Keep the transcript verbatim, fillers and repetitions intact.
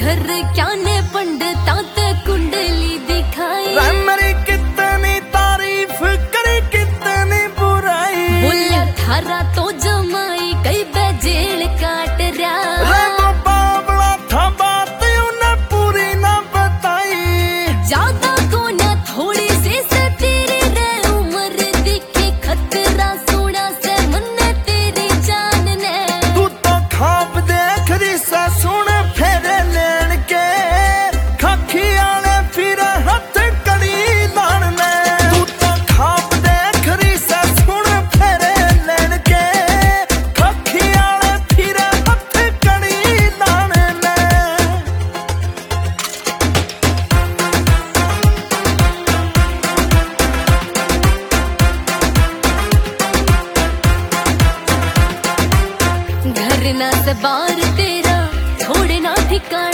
घर क्या ने पंडिता ते कुंडली दिखाई। मेरी कितनी तारीफ करी कितनी बुराई, बोलिया थारा तो जमाई कई बेजेल काट रहा। बाबला था बात उन्हें पूरी ना बताई, ज्यादा को ना थोड़ी सी से तेरी रे उम्र दिखे खतरा सोना से मन तेरी जान ने। तू तो खाब देख री सा सुन फेरे लेन के, खाखी आले फिर हाथ कड़ी दान ने। तू तो खाब देख री सा सुन फेरे लेन के, खाखी आले फिर हाथ कड़ी दान ने। घर ना से बार तेरा छोड़ना ठिकाना।